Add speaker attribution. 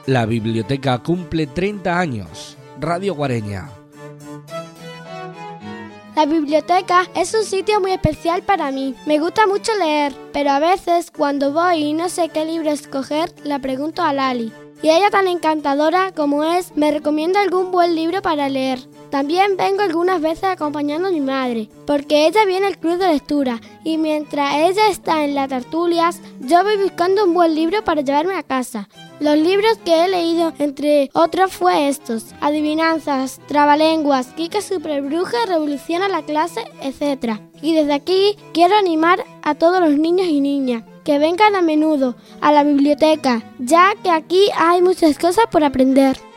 Speaker 1: La biblioteca cumple 30 años. Radio Guareña.
Speaker 2: La biblioteca es un sitio muy especial para mí. Me gusta mucho leer, pero a veces cuando voy y no sé qué libro escoger, la pregunto a Lali. Y ella, tan encantadora como es, me recomienda algún buen libro para leer. También vengo algunas veces acompañando a mi madre, porque ella viene al club de lectura y mientras ella está en las tertulias, yo voy buscando un buen libro para llevarme a casa. Los libros que he leído, entre otros, fue estos: Adivinanzas, Trabalenguas, Kika Superbruja, Revoluciona la clase, etc. Y desde aquí quiero animar a todos los niños y niñas que vengan a menudo a la biblioteca, ya que aquí hay muchas cosas por aprender.